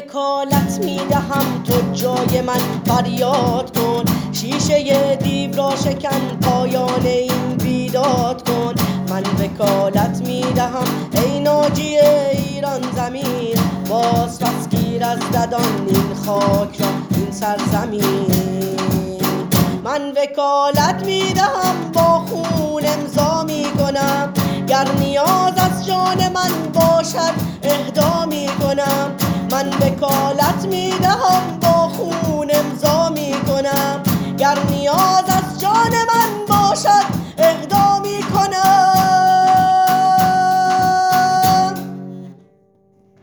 وکالت میدهم تو جای من فریاد کن، شیشه دیو را شکن پایان این بیداد کن. من وکالت میدهم ای ناجی ایران زمین، باز پس گیر از ددان این خاک را این سرزمین. من وکالت میدهم با خون امضا میکنم، گر نیاز از جان من باشد اهدا میکنم. من وکالت میدهم با خون